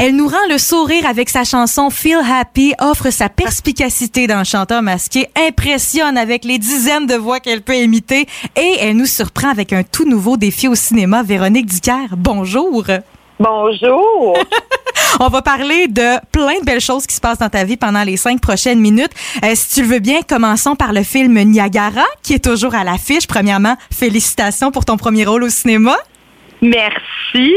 Elle nous rend le sourire avec sa chanson Feel Happy, offre sa perspicacité dans le chanteur masqué, impressionne avec les dizaines de voix qu'elle peut imiter et elle nous surprend avec un tout nouveau défi au cinéma. Véronique Dicker, bonjour! Bonjour! On va parler de plein de belles choses qui se passent dans ta vie pendant les 5 prochaines minutes. Si tu le veux bien, commençons par le film Niagara, qui est toujours à l'affiche. Premièrement, félicitations pour ton premier rôle au cinéma. Merci.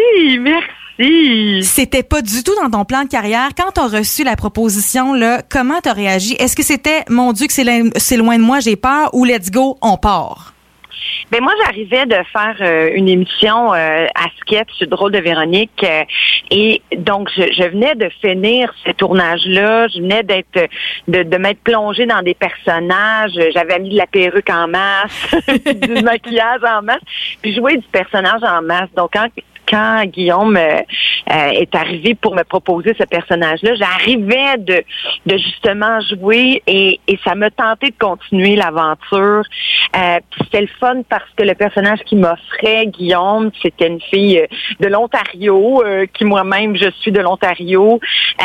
C'était pas du tout dans ton plan de carrière. Quand t'as reçu la proposition, là, comment t'as réagi? Est-ce que c'était, mon Dieu, que c'est loin de moi, j'ai peur, ou let's go, on part? Ben moi, j'arrivais de faire une émission à sketch Drôle de Véronique et donc je venais de finir ce tournage-là. Je venais de m'être plongée dans des personnages. J'avais mis de la perruque en masse, du maquillage en masse, puis jouer du personnage en masse. Donc quand Guillaume est arrivé pour me proposer ce personnage-là, j'arrivais de justement jouer et ça me tentait de continuer l'aventure. Puis c'était le fun parce que le personnage qui m'offrait, Guillaume, c'était une fille de l'Ontario, qui moi-même, je suis de l'Ontario.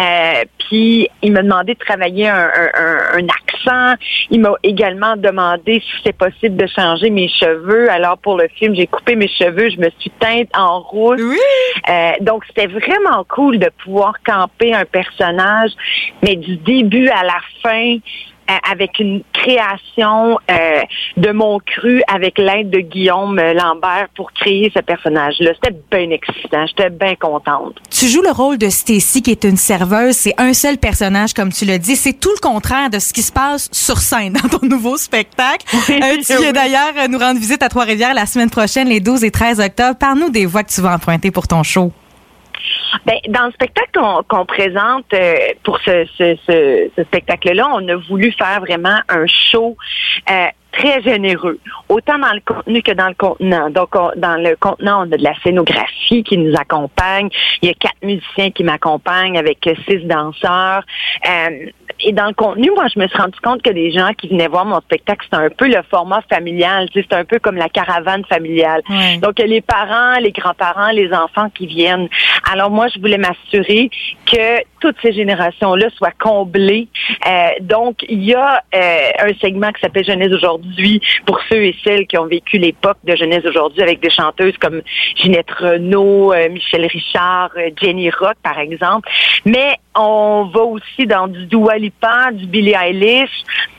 Puis il m'a demandé de travailler un accent. Il m'a également demandé si c'était possible de changer mes cheveux. Alors pour le film, j'ai coupé mes cheveux, je me suis teinte en rouge. Oui. Donc, c'était vraiment cool de pouvoir camper un personnage, mais du début à la fin, avec une création de mon cru avec l'aide de Guillaume Lambert pour créer ce personnage-là. C'était bien excitant. J'étais bien contente. Tu joues le rôle de Stacy, qui est une serveuse. C'est un seul personnage, comme tu l'as dit. C'est tout le contraire de ce qui se passe sur scène dans ton nouveau spectacle. Tu viens d'ailleurs nous rendre visite à Trois-Rivières la semaine prochaine, les 12 et 13 octobre. Parle-nous des voix que tu vas emprunter pour ton show. Ben, dans le spectacle qu'on présente pour ce spectacle-là, on a voulu faire vraiment un show très généreux, autant dans le contenu que dans le contenant. Donc, dans le contenant, on a de la scénographie qui nous accompagne. Il y a 4 musiciens qui m'accompagnent avec 6 danseurs. Et dans le contenu, moi, je me suis rendu compte que les gens qui venaient voir mon spectacle, c'était un peu le format familial. Tu sais, c'est un peu comme la caravane familiale. Ouais. Donc, les parents, les grands-parents, les enfants qui viennent. Alors, moi, je voulais m'assurer que toutes ces générations-là soient comblées. Donc, il y a un segment qui s'appelle Jeunesse aujourd'hui pour ceux et celles qui ont vécu l'époque de Jeunesse aujourd'hui avec des chanteuses comme Ginette Renault, Michel Richard, Jenny Rock, par exemple. Mais on va aussi dans du Dua Lipa, du Billie Eilish,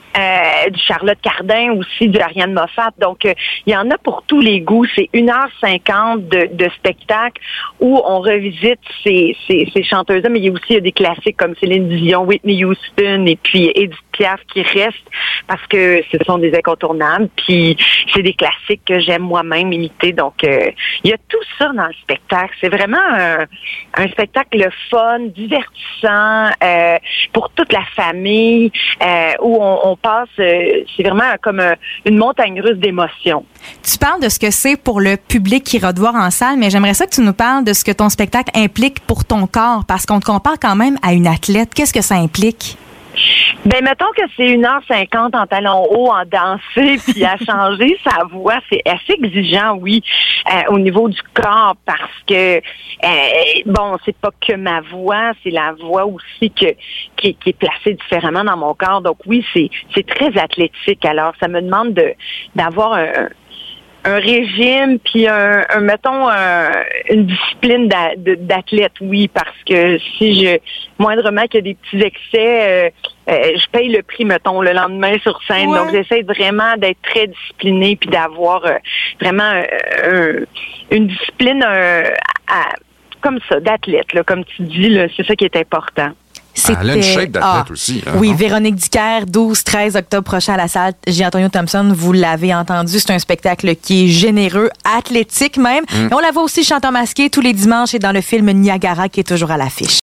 du Charlotte Cardin aussi, du Ariane Moffat. Donc, il y en a pour tous les goûts. C'est 1h50 de spectacle où on revisite ces chanteuses-là, mais il y a des classiques comme Céline Dion, Whitney Houston et puis Edith Piaf qui restent parce que ce sont des incontournables. Puis, c'est des classiques que j'aime moi-même imiter. Donc, il y a tout ça dans le spectacle. C'est vraiment un spectacle fun, divertissant, pour toute la famille, où on passe, c'est vraiment comme une montagne russe d'émotions. Tu parles de ce que c'est pour le public qui ira te voir en salle, mais j'aimerais ça que tu nous parles de ce que ton spectacle implique pour ton corps, parce qu'on te compare quand même à une athlète. Qu'est-ce que ça implique? Ben, mettons que c'est 1h50 en talons hauts, en danser, puis à changer sa voix. C'est assez exigeant, oui, au niveau du corps, parce que, c'est pas que ma voix, c'est la voix aussi qui est placée différemment dans mon corps. Donc oui, c'est très athlétique. Alors, ça me demande d'avoir un régime, puis une discipline d'athlète, oui, parce que si moindrement qu'il y a des petits excès, je paye le prix, mettons, le lendemain sur scène. Ouais. Donc, j'essaie vraiment d'être très disciplinée, puis d'avoir vraiment une discipline comme ça, d'athlète, là, comme tu dis, là, c'est ça qui est important. Elle a une shape d'athlète aussi. Hein, oui, non? Véronique Dicker, 12-13 octobre prochain à la salle J. Thompson, vous l'avez entendu, c'est un spectacle qui est généreux, athlétique même. Et on la voit aussi chanteur masqué tous les dimanches et dans le film Niagara qui est toujours à l'affiche.